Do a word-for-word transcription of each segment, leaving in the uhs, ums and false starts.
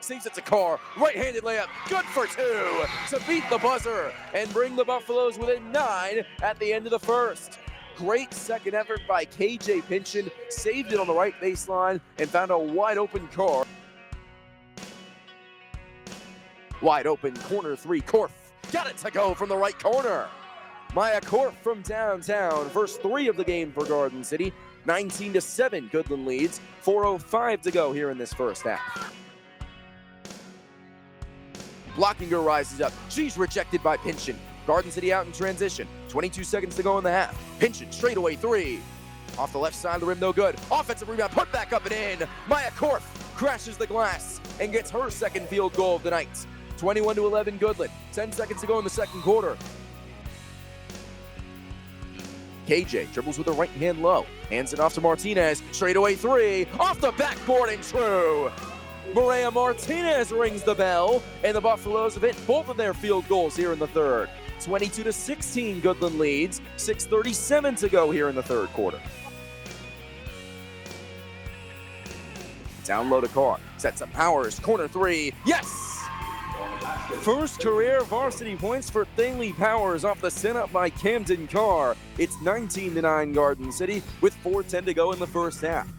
saves it to Carr. Right-handed layup, good for two to beat the buzzer and bring the Buffaloes within nine at the end of the first. Great second effort by K J Pinchon, saved it on the right baseline and found a wide open Carr. Wide open corner three, Korf got it to go from the right corner. Maya Korf from downtown, first three of the game for Garden City. nineteen to seven, Goodland leads. four oh five to go here in this first half. Blockinger rises up. She's rejected by Pinchon. Garden City out in transition. twenty-two seconds to go in the half. Pinchon straightaway three. Off the left side of the rim, no good. Offensive rebound, put back up and in. Maya Korf crashes the glass and gets her second field goal of the night. twenty-one to eleven, Goodland. ten seconds to go in the second quarter. K J dribbles with the right hand low. Hands it off to Martinez. Straightaway three. Off the backboard and true. Maria Martinez rings the bell, and the Buffaloes have hit both of their field goals here in the third. twenty-two to sixteen, Goodland leads. six thirty-seven to go here in the third quarter. Down low to Carr. Sets up Powers. Corner three. Yes! First career varsity points for Thalee Powers off the send up by Camden Carr. It's nineteen to nine Garden City with four ten to go in the first half.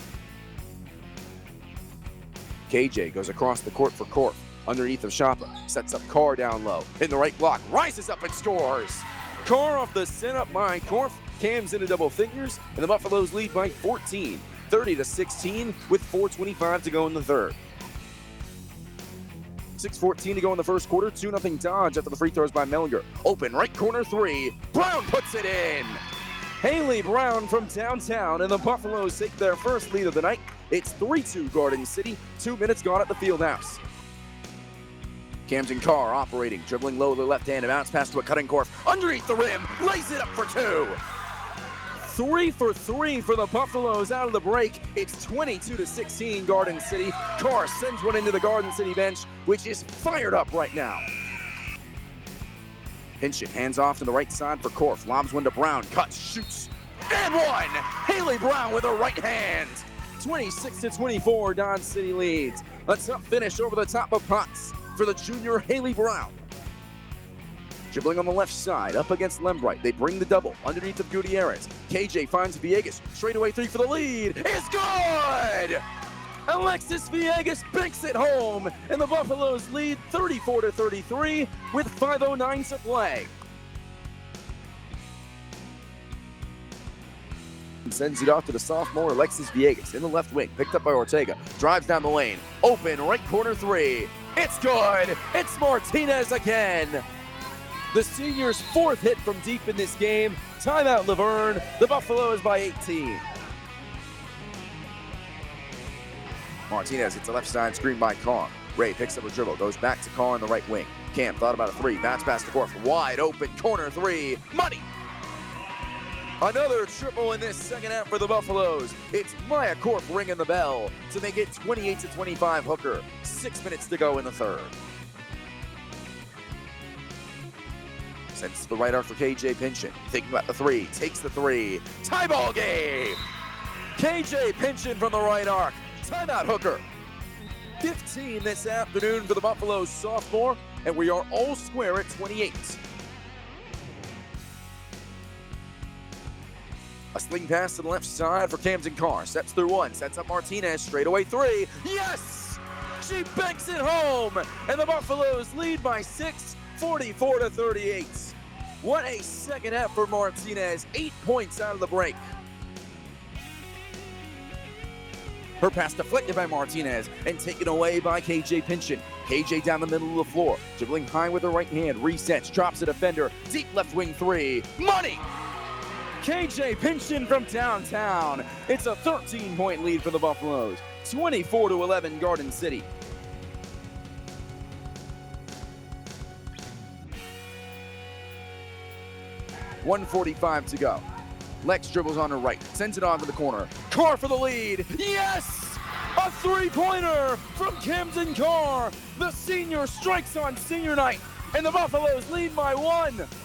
K J goes across the court for Korf. Underneath of Shapa. Sets up Carr down low. In the right block. Rises up and scores. Carr off the send up by Korf. Cam's into double figures. And the Buffaloes lead by fourteen. thirty to sixteen with four twenty-five to go in the third. six fourteen to go in the first quarter. two nothing Dodge after the free throws by Mellinger. Open right corner three. Brown puts it in. Haley Brown from downtown, and the Buffaloes take their first lead of the night. It's three two Garden City. Two minutes gone at the field house. Camden Carr operating, dribbling low with the left hand, and bounce pass to a cutting Korf. Underneath the rim, lays it up for two. Three for three for the Buffaloes out of the break. It's twenty-two to sixteen Garden City. Carr sends one into the Garden City bench, which is fired up right now. Pinchon hands off to the right side for Korf. Lobs one to Brown. Cuts, shoots, and one. Haley Brown with her right hand. twenty-six to twenty-four, Dodge City leads. A tough finish over the top of Potts for the junior Haley Brown. Dribbling on the left side, up against Lembright. They bring the double underneath of Gutierrez. K J finds Villegas. Straightaway three for the lead. It's good! Alexis Villegas banks it home, and the Buffaloes lead thirty-four to thirty-three with five oh nine to play. Sends it off to the sophomore Alexis Villegas in the left wing, picked up by Ortega. Drives down the lane. Open right corner three. It's good! It's Martinez again! The senior's fourth hit from deep in this game. Timeout Laverne. The Buffaloes by eighteen. Martinez hits the left side, screen by Carr. Ray picks up a dribble, goes back to Carr on the right wing. Cam thought about a three, bounce pass to Korf. Wide open corner three. Money! Another triple in this second half for the Buffaloes. It's Maya Korf ringing the bell to make it twenty-eight to twenty-five Hooker. Six minutes to go in the third. Sends to the right arc for K J Pinchon. Thinking about the three, takes the three. Tie ball game! K J Pinchon from the right arc. Timeout Hooker. fifteen this afternoon for the Buffaloes sophomore, and we are all square at twenty-eight. A sling pass to the left side for Camden Carr. Steps through one, sets up Martinez, straightaway three. Yes! She banks it home, and the Buffaloes lead by six, forty-four to thirty-eight. What a second half for Martinez. Eight points out of the break. Her pass deflected by Martinez and taken away by K J Pinchon. K J down the middle of the floor, dribbling high with her right hand, resets, drops a defender, deep left wing three. Money! K J Pinchon from downtown. It's a thirteen point lead for the Buffaloes. twenty-four to eleven Garden City. one forty-five to go. Lex dribbles on her right, sends it on to the corner. Carr for the lead. Yes! A three-pointer from Camden Carr. The senior strikes on senior night, and the Buffaloes lead by one.